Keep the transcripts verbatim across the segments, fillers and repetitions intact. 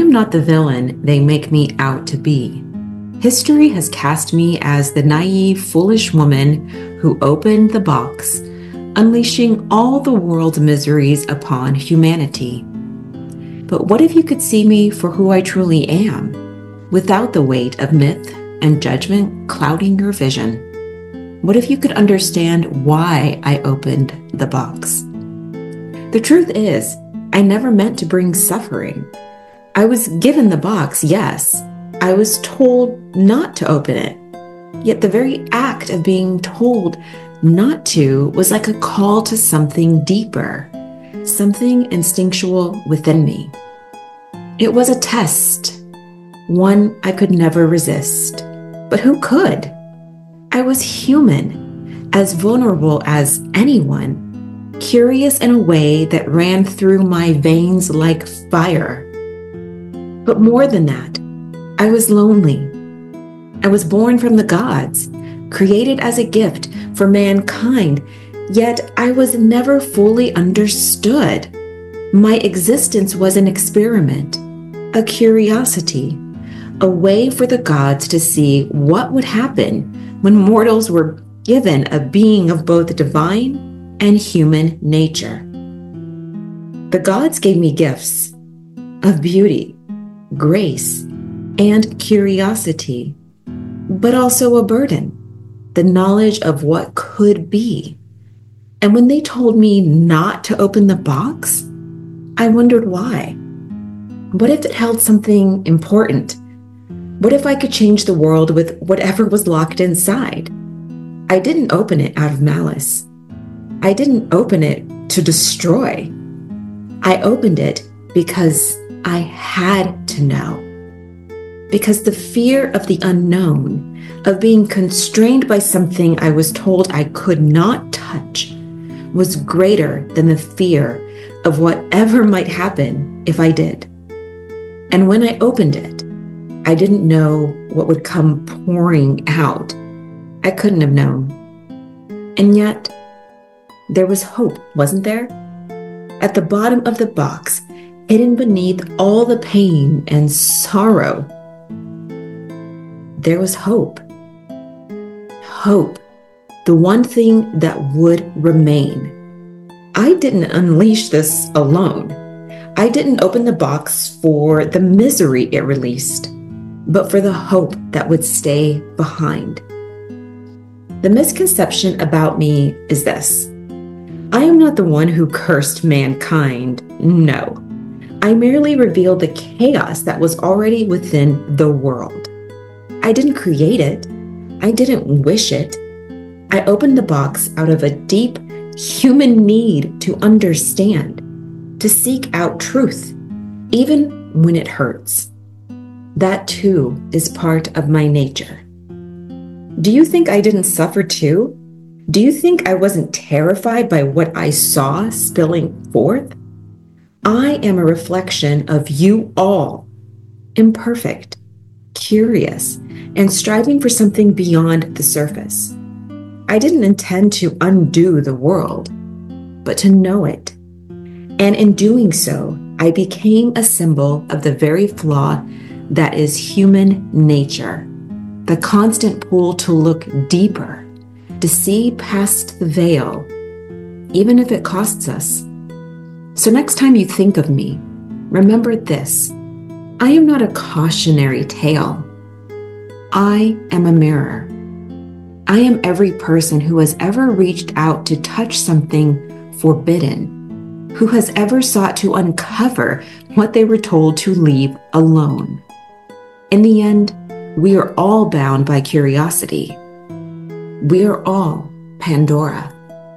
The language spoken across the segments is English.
am not the villain they make me out to be. History has cast me as the naive, foolish woman who opened the box, unleashing all the world's miseries upon humanity. But what if you could see me for who I truly am, without the weight of myth and judgment clouding your vision? What if you could understand why I opened the box? The truth is, I never meant to bring suffering. I was given the box, yes. I was told not to open it. Yet the very act of being told not to was like a call to something deeper, something instinctual within me. It was a test, one I could never resist. But who could? I was human, as vulnerable as anyone, curious in a way that ran through my veins like fire. But more than that, I was lonely. I was born from the gods, created as a gift for mankind, yet I was never fully understood. My existence was an experiment, a curiosity, a way for the gods to see what would happen when mortals were given a being of both divine and human nature. The gods gave me gifts of beauty, grace, and curiosity, but also a burden, the knowledge of what could be. And when they told me not to open the box, I wondered why. What if it held something important? What if I could change the world with whatever was locked inside? I didn't open it out of malice. I didn't open it to destroy. I opened it because I had to know. Because the fear of the unknown, of being constrained by something I was told I could not touch, was greater than the fear of whatever might happen if I did. And when I opened it, I didn't know what would come pouring out. I couldn't have known. And yet, there was hope, wasn't there? At the bottom of the box, hidden beneath all the pain and sorrow, there was hope. Hope, the one thing that would remain. I didn't unleash this alone. I didn't open the box for the misery it released, but for the hope that would stay behind. The misconception about me is this: I am not the one who cursed mankind. No, I merely revealed the chaos that was already within the world. I didn't create it. I didn't wish it. I opened the box out of a deep human need to understand, to seek out truth, even when it hurts. That too is part of my nature. Do you think I didn't suffer too? Do you think I wasn't terrified by what I saw spilling forth? I am a reflection of you all, imperfect, curious, and striving for something beyond the surface. I didn't intend to undo the world, but to know it. And in doing so, I became a symbol of the very flaw that is human nature, the constant pull to look deeper, to see past the veil, even if it costs us. So next time you think of me, remember this: I am not a cautionary tale. I am a mirror. I am every person who has ever reached out to touch something forbidden, who has ever sought to uncover what they were told to leave alone. In the end, we are all bound by curiosity. We are all Pandora.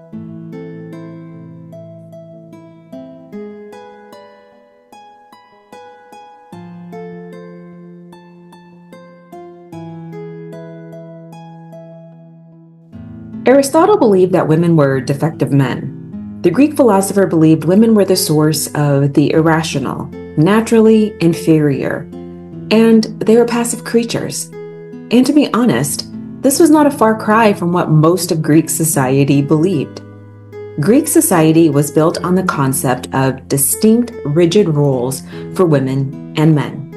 Aristotle believed that women were defective men. The Greek philosopher believed women were the source of the irrational, naturally inferior, and they were passive creatures. And to be honest, this was not a far cry from what most of Greek society believed. Greek society was built on the concept of distinct, rigid roles for women and men.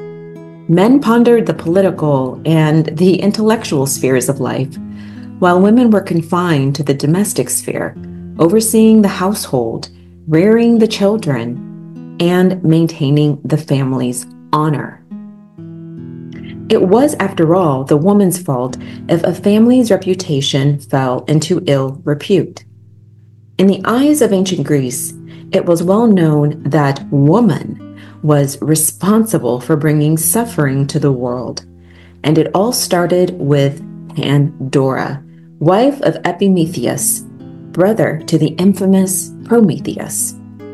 Men pondered the political and the intellectual spheres of life, while women were confined to the domestic sphere, overseeing the household, rearing the children, and maintaining the family's honor. It was, after all, the woman's fault if a family's reputation fell into ill repute. In the eyes of ancient Greece, it was well known that woman was responsible for bringing suffering to the world, and it all started with Pandora, wife of Epimetheus, brother to the infamous Prometheus.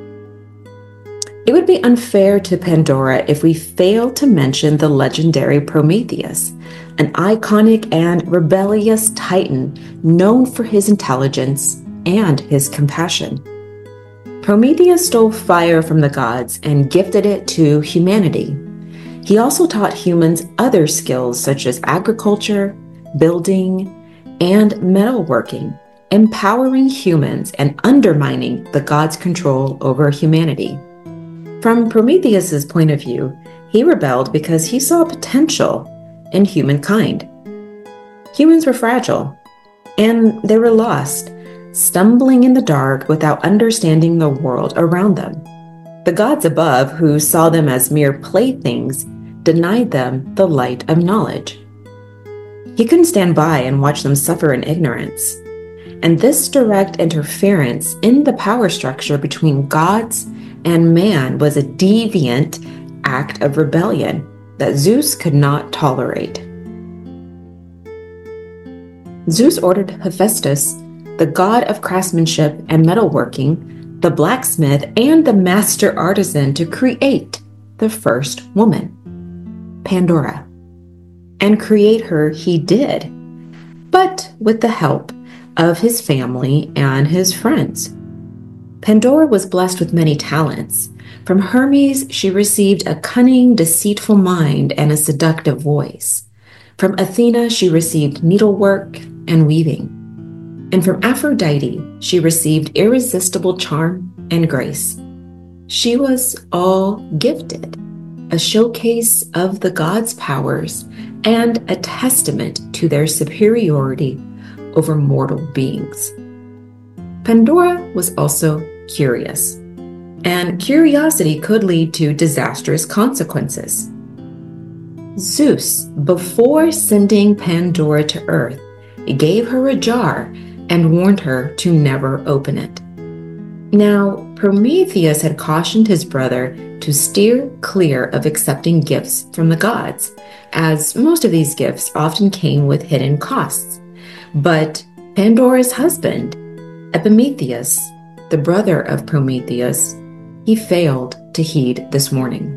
It would be unfair to Pandora if we failed to mention the legendary Prometheus, an iconic and rebellious titan known for his intelligence and his compassion. Prometheus stole fire from the gods and gifted it to humanity. He also taught humans other skills such as agriculture, building, and metalworking, empowering humans and undermining the gods' control over humanity. From Prometheus's point of view, he rebelled because he saw potential in humankind. Humans were fragile, and they were lost, stumbling in the dark without understanding the world around them. The gods above, who saw them as mere playthings, denied them the light of knowledge. He couldn't stand by and watch them suffer in ignorance. And this direct interference in the power structure between gods and man was a deviant act of rebellion that Zeus could not tolerate. Zeus ordered Hephaestus, the god of craftsmanship and metalworking, the blacksmith, and the master artisan, to create the first woman, Pandora. And create her he did, but with the help of his family and his friends. Pandora was blessed with many talents. From Hermes, she received a cunning, deceitful mind and a seductive voice. From Athena, she received needlework and weaving. And from Aphrodite, she received irresistible charm and grace. She was all gifted, a showcase of the gods' powers and a testament to their superiority over mortal beings. Pandora was also curious, and curiosity could lead to disastrous consequences. Zeus, before sending Pandora to Earth, gave her a jar and warned her to never open it. Now, Prometheus had cautioned his brother to steer clear of accepting gifts from the gods, as most of these gifts often came with hidden costs. But Pandora's husband, Epimetheus, the brother of Prometheus, he failed to heed this warning.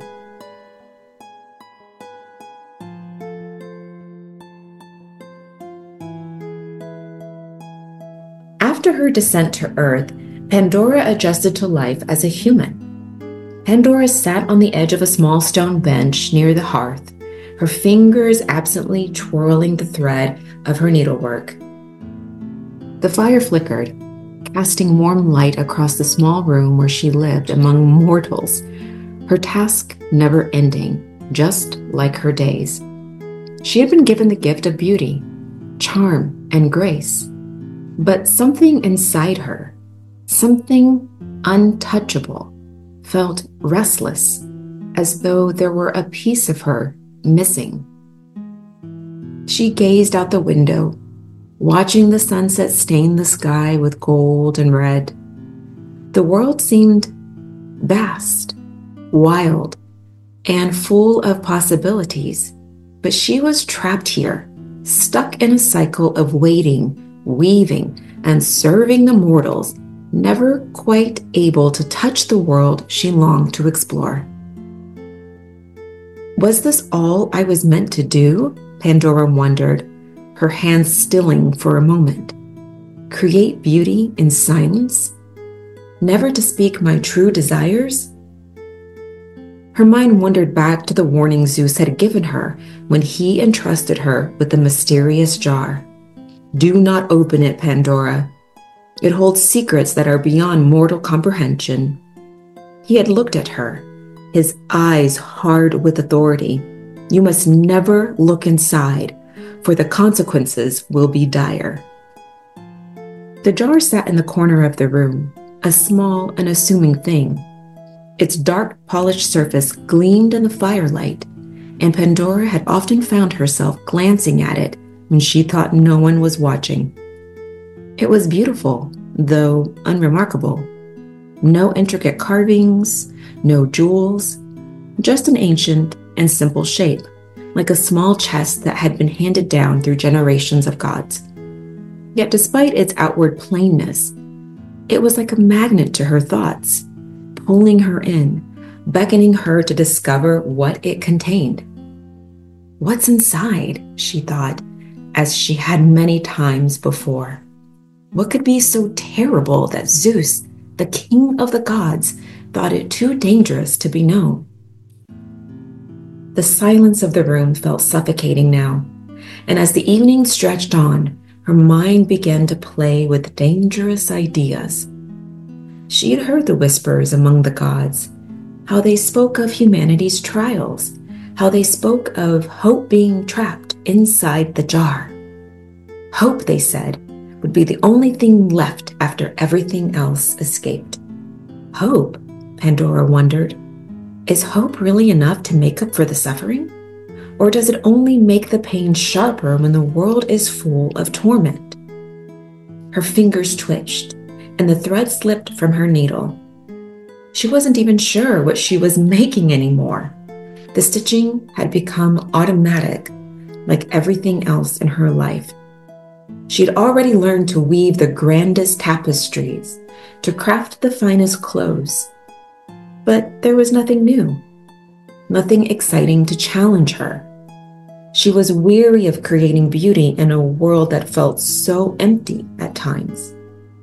After her descent to Earth, Pandora adjusted to life as a human. Pandora sat on the edge of a small stone bench near the hearth, her fingers absently twirling the thread of her needlework. The fire flickered, casting warm light across the small room where she lived among mortals, her task never ending, just like her days. She had been given the gift of beauty, charm, and grace, but something inside her, something untouchable, felt restless, as though there were a piece of her missing. She gazed out the window, watching the sunset stain the sky with gold and red. The world seemed vast, wild, and full of possibilities, but she was trapped here, stuck in a cycle of waiting, weaving, and serving the mortals, never quite able to touch the world she longed to explore. Was this all I was meant to do? Pandora wondered, her hands stilling for a moment. Create beauty in silence? Never to speak my true desires? Her mind wandered back to the warning Zeus had given her when he entrusted her with the mysterious jar. Do not open it, Pandora. It holds secrets that are beyond mortal comprehension. He had looked at her, his eyes hard with authority, You must never look inside, for the consequences will be dire. The jar sat in the corner of the room, a small, unassuming thing. Its dark, polished surface gleamed in the firelight, and Pandora had often found herself glancing at it when she thought no one was watching. It was beautiful, though unremarkable. No intricate carvings, no jewels, just an ancient and simple shape, like a small chest that had been handed down through generations of gods. Yet despite its outward plainness, it was like a magnet to her thoughts, pulling her in, beckoning her to discover what it contained. What's inside, she thought, as she had many times before. What could be so terrible that Zeus, the king of the gods, thought it too dangerous to be known? The silence of the room felt suffocating now, and as the evening stretched on, her mind began to play with dangerous ideas. She had heard the whispers among the gods, how they spoke of humanity's trials, how they spoke of hope being trapped inside the jar. Hope, they said, would be the only thing left after everything else escaped. Hope, Pandora wondered. Is hope really enough to make up for the suffering? Or does it only make the pain sharper when the world is full of torment? Her fingers twitched, and the thread slipped from her needle. She wasn't even sure what she was making anymore. The stitching had become automatic, like everything else in her life. She had already learned to weave the grandest tapestries, to craft the finest clothes. But there was nothing new, nothing exciting to challenge her. She was weary of creating beauty in a world that felt so empty at times.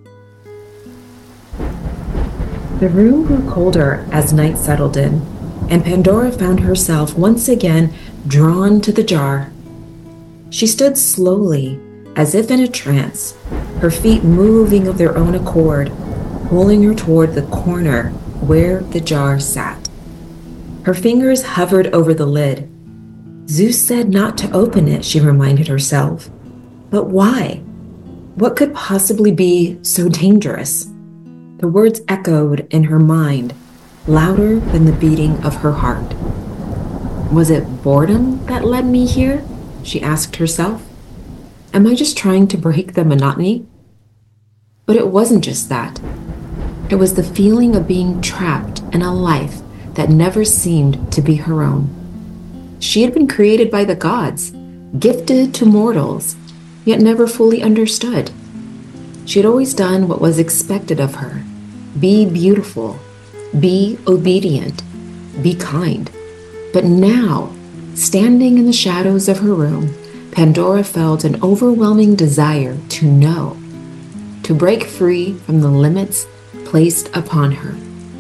The room grew colder as night settled in, and Pandora found herself once again drawn to the jar. She stood slowly, as if in a trance, her feet moving of their own accord, pulling her toward the corner where the jar sat. Her fingers hovered over the lid. Zeus said not to open it, she reminded herself. But why? What could possibly be so dangerous? The words echoed in her mind, louder than the beating of her heart. Was it boredom that led me here? She asked herself. Am I just trying to break the monotony? But it wasn't just that. It was the feeling of being trapped in a life that never seemed to be her own. She had been created by the gods, gifted to mortals, yet never fully understood. She had always done what was expected of her. Be beautiful, be obedient, be kind. But now, standing in the shadows of her room, Pandora felt an overwhelming desire to know, to break free from the limits placed upon her.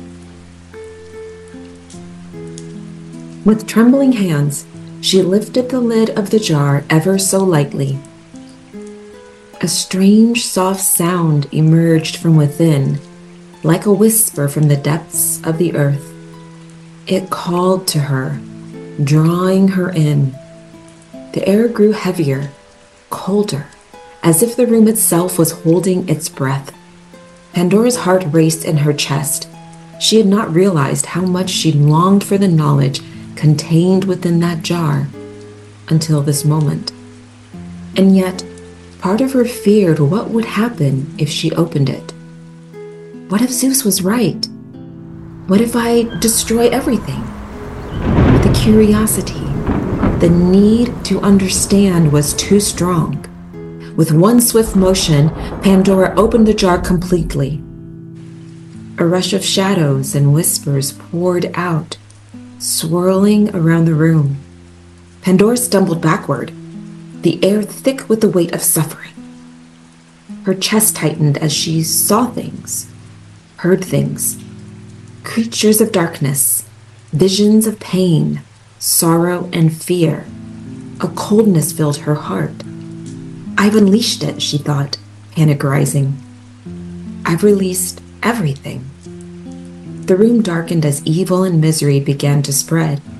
With trembling hands, she lifted the lid of the jar ever so lightly. A strange, soft sound emerged from within, like a whisper from the depths of the earth. It called to her, drawing her in. The air grew heavier, colder, as if the room itself was holding its breath. Pandora's heart raced in her chest. She had not realized how much she longed for the knowledge contained within that jar until this moment. And yet, part of her feared what would happen if she opened it. What if Zeus was right? What if I destroy everything? But the curiosity, the need to understand was too strong. With one swift motion, Pandora opened the jar completely. A rush of shadows and whispers poured out, swirling around the room. Pandora stumbled backward, the air thick with the weight of suffering. Her chest tightened as she saw things, heard things. Creatures of darkness, visions of pain, sorrow, and fear. A coldness filled her heart. I've unleashed it, she thought, panic rising. I've released everything. The room darkened as evil and misery began to spread.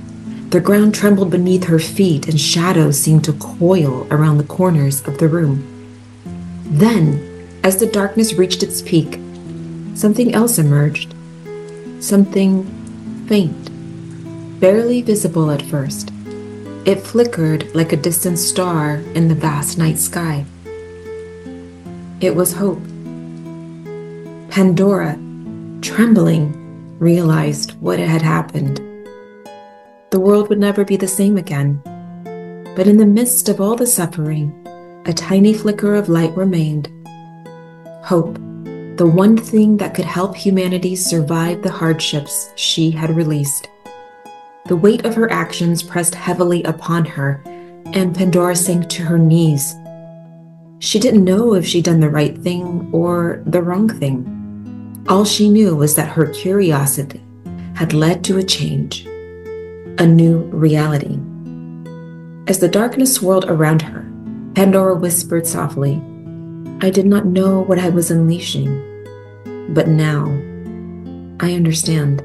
The ground trembled beneath her feet and shadows seemed to coil around the corners of the room. Then, as the darkness reached its peak, something else emerged. Something faint, barely visible at first. It flickered like a distant star in the vast night sky. It was Hope. Pandora, trembling, realized what had happened. The world would never be the same again. But in the midst of all the suffering, a tiny flicker of light remained. Hope, the one thing that could help humanity survive the hardships she had released. The weight of her actions pressed heavily upon her, and Pandora sank to her knees. She didn't know if she'd done the right thing or the wrong thing. All she knew was that her curiosity had led to a change, a new reality. As the darkness swirled around her, Pandora whispered softly, "I did not know what I was unleashing, but now I understand."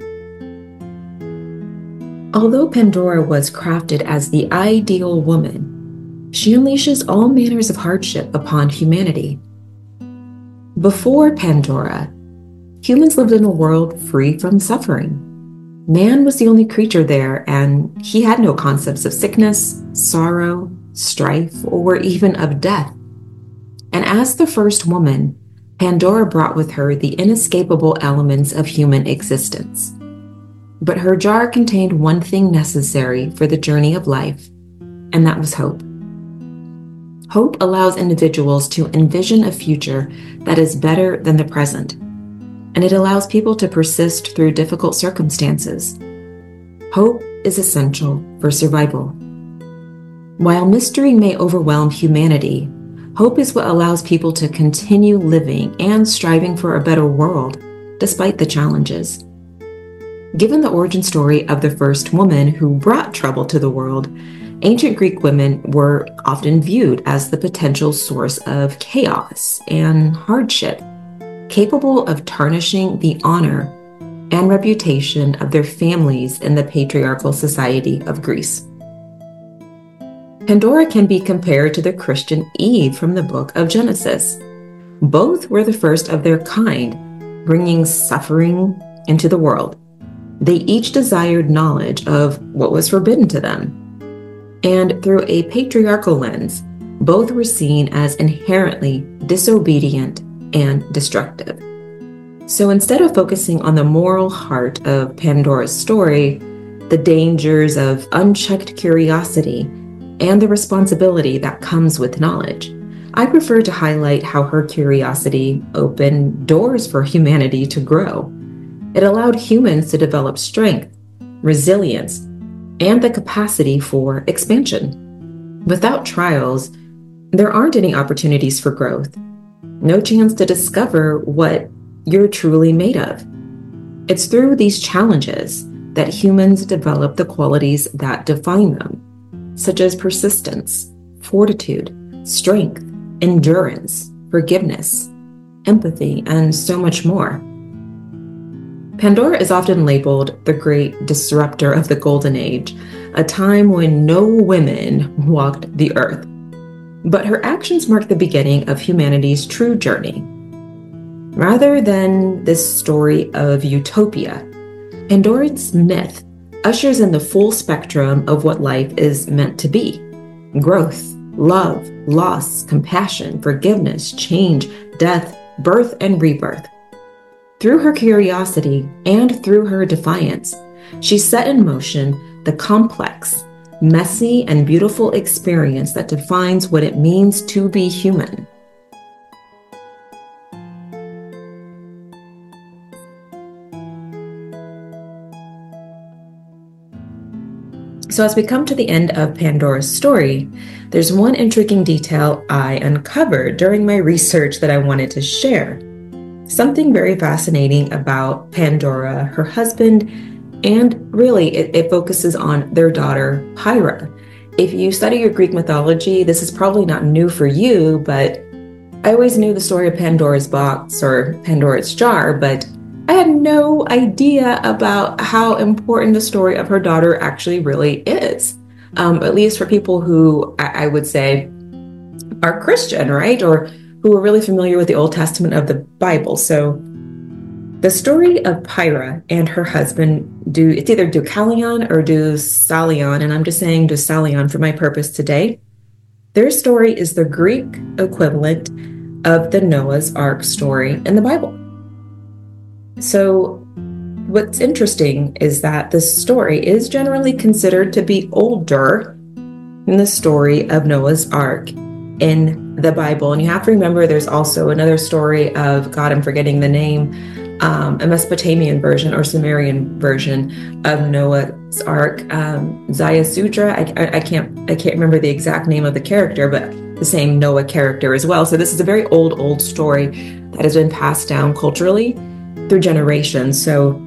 Although Pandora was crafted as the ideal woman, she unleashes all manners of hardship upon humanity. Before Pandora, humans lived in a world free from suffering. Man was the only creature there, and he had no concepts of sickness, sorrow, strife, or even of death. And as the first woman, Pandora brought with her the inescapable elements of human existence. But her jar contained one thing necessary for the journey of life, and that was hope. Hope allows individuals to envision a future that is better than the present, and it allows people to persist through difficult circumstances. Hope is essential for survival. While mystery may overwhelm humanity, hope is what allows people to continue living and striving for a better world, despite the challenges. Given the origin story of the first woman who brought trouble to the world, ancient Greek women were often viewed as the potential source of chaos and hardship, capable of tarnishing the honor and reputation of their families in the patriarchal society of Greece. Pandora can be compared to the Christian Eve from the book of Genesis. Both were the first of their kind, bringing suffering into the world. They each desired knowledge of what was forbidden to them. And through a patriarchal lens, both were seen as inherently disobedient and destructive. So instead of focusing on the moral heart of Pandora's story, the dangers of unchecked curiosity, and the responsibility that comes with knowledge, I prefer to highlight how her curiosity opened doors for humanity to grow. It allowed humans to develop strength, resilience, and the capacity for expansion. Without trials, there aren't any opportunities for growth, no chance to discover what you're truly made of. It's through these challenges that humans develop the qualities that define them, such as persistence, fortitude, strength, endurance, forgiveness, empathy, and so much more. Pandora is often labeled the great disruptor of the Golden Age, a time when no women walked the earth. But her actions mark the beginning of humanity's true journey. Rather than this story of utopia, Pandora's myth ushers in the full spectrum of what life is meant to be: growth, love, loss, compassion, forgiveness, change, death, birth, and rebirth. Through her curiosity and through her defiance, she set in motion the complex, messy, and beautiful experience that defines what it means to be human. So as we come to the end of Pandora's story, there's one intriguing detail I uncovered during my research that I wanted to share. Something very fascinating about Pandora, her husband, and really it, it focuses on their daughter, Hera. If you study your Greek mythology, this is probably not new for you, but I always knew the story of Pandora's box or Pandora's jar, but I had no idea about how important the story of her daughter actually really is. Um, at least for people who I, I would say are Christian, right? Or who are really familiar with the Old Testament of the Bible. So the story of Pyra and her husband, do it's either Deucalion or Deucalion, and I'm just saying Deucalion for my purpose today. Their story is the Greek equivalent of the Noah's Ark story in the Bible. So what's interesting is that this story is generally considered to be older than the story of Noah's Ark in the Bible. And you have to remember there's also another story of, God, I'm forgetting the name, um, a Mesopotamian version or Sumerian version of Noah's Ark, um, Ziusudra. I, I, I can't I can't remember the exact name of the character, but the same Noah character as well. So this is a very old, old story that has been passed down culturally through generations. So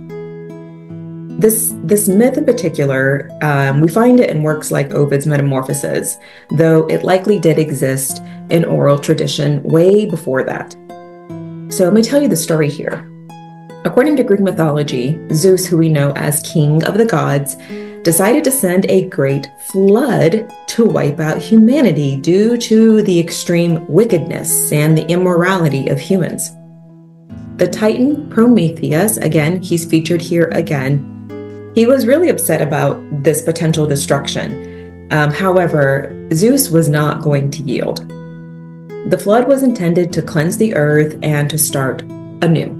this this myth in particular, um, we find it in works like Ovid's Metamorphoses, though it likely did exist in oral tradition way before that. So let me tell you the story here. According to Greek mythology, Zeus, who we know as king of the gods, decided to send a great flood to wipe out humanity due to the extreme wickedness and the immorality of humans. The Titan Prometheus, again, he's featured here again, he was really upset about this potential destruction. Um, however, Zeus was not going to yield. The flood was intended to cleanse the earth and to start anew.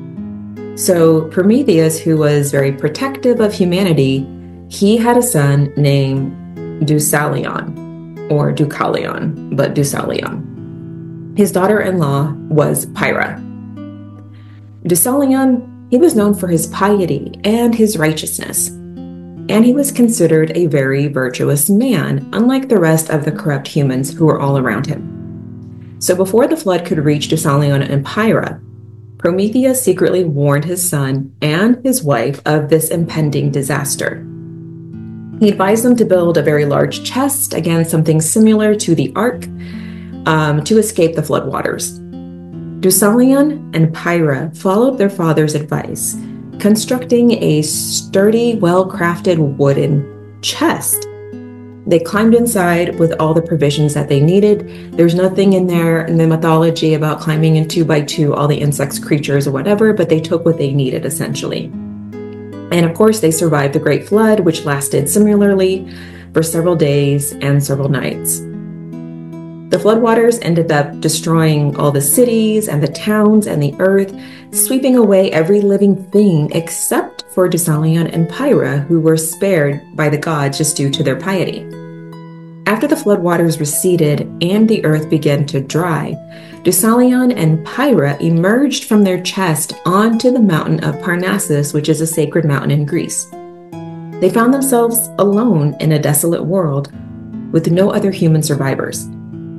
So Prometheus, who was very protective of humanity, he had a son named Deucalion, or Deucalion, but Deucalion. His daughter-in-law was Pyra. Deucalion, he was known for his piety and his righteousness, and he was considered a very virtuous man, unlike the rest of the corrupt humans who were all around him. So before the flood could reach Deucalion and Pyra, Prometheus secretly warned his son and his wife of this impending disaster. He advised them to build a very large chest, again, something similar to the ark, um, to escape the floodwaters. Deucalion and Pyra followed their father's advice, constructing a sturdy, well-crafted wooden chest. They climbed inside with all the provisions that they needed. There's nothing in there in the mythology about climbing in two by two, all the insects, creatures, or whatever, but they took what they needed, essentially. And of course, they survived the Great Flood, which lasted similarly for several days and several nights. The floodwaters ended up destroying all the cities and the towns and the earth, sweeping away every living thing except for Deucalion and Pyra, who were spared by the gods just due to their piety. After the floodwaters receded and the earth began to dry, Deucalion and Pyra emerged from their chest onto the mountain of Parnassus, which is a sacred mountain in Greece. They found themselves alone in a desolate world with no other human survivors.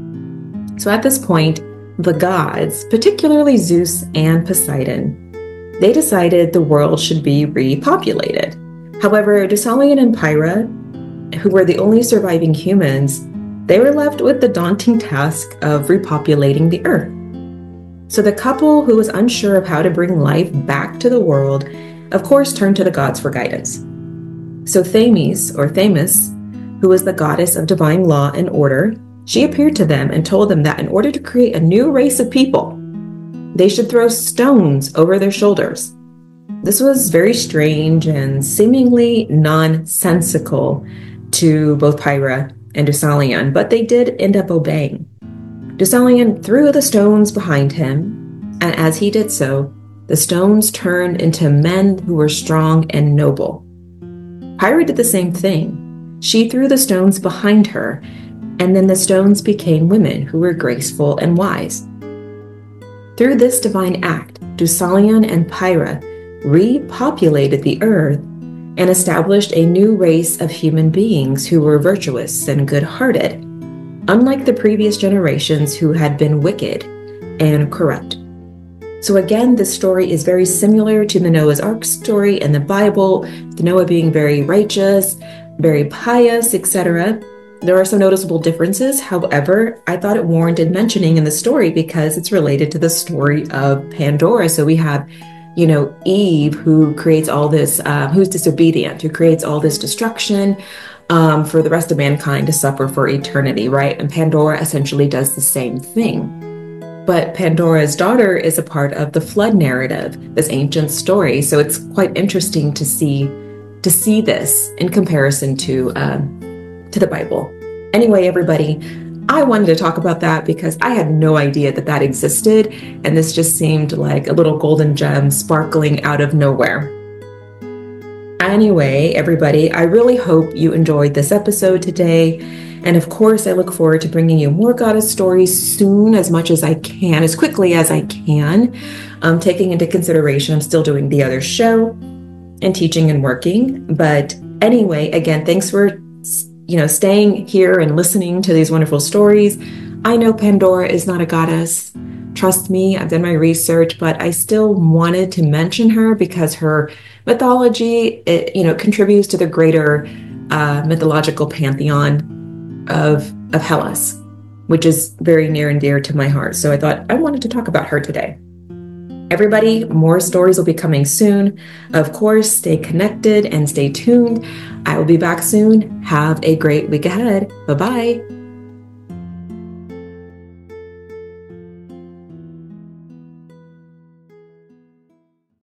So at this point, the gods, particularly Zeus and Poseidon, they decided the world should be repopulated. However, Deucalion and Pyra, who were the only surviving humans, they were left with the daunting task of repopulating the earth. So the couple, who was unsure of how to bring life back to the world, of course turned to the gods for guidance. So Themis, or Themis, who was the goddess of divine law and order, she appeared to them and told them that in order to create a new race of people, they should throw stones over their shoulders. This was very strange and seemingly nonsensical to both Pyra and Deucalion, but they did end up obeying. Deucalion threw the stones behind him, and as he did so, the stones turned into men who were strong and noble. Pyra did the same thing. She threw the stones behind her, and then the stones became women who were graceful and wise. Through this divine act, Deucalion and Pyra repopulated the earth and established a new race of human beings who were virtuous and good-hearted, unlike the previous generations who had been wicked and corrupt. So again, this story is very similar to the Noah's Ark story in the Bible, Noah being very righteous, very pious, et cetera. There are some noticeable differences. However, I thought it warranted mentioning in the story because it's related to the story of Pandora. So we have you know, Eve, who creates all this, uh, who's disobedient, who creates all this destruction um, for the rest of mankind to suffer for eternity, right? And Pandora essentially does the same thing. But Pandora's daughter is a part of the flood narrative, this ancient story. So it's quite interesting to see to see this in comparison to um, to the Bible. Anyway, everybody, I wanted to talk about that because I had no idea that that existed, and this just seemed like a little golden gem sparkling out of nowhere. Anyway, everybody, I really hope you enjoyed this episode today. And of course, I look forward to bringing you more goddess stories soon, as much as I can, as quickly as I can, um, taking into consideration I'm still doing the other show and teaching and working. But anyway, again, thanks for you know, staying here and listening to these wonderful stories. I know Pandora is not a goddess. Trust me, I've done my research, but I still wanted to mention her because her mythology, it, you know, contributes to the greater uh, mythological pantheon of, of Hellas, which is very near and dear to my heart. So I thought I wanted to talk about her today. Everybody, more stories will be coming soon. Of course, stay connected and stay tuned. I will be back soon. Have a great week ahead. Bye-bye.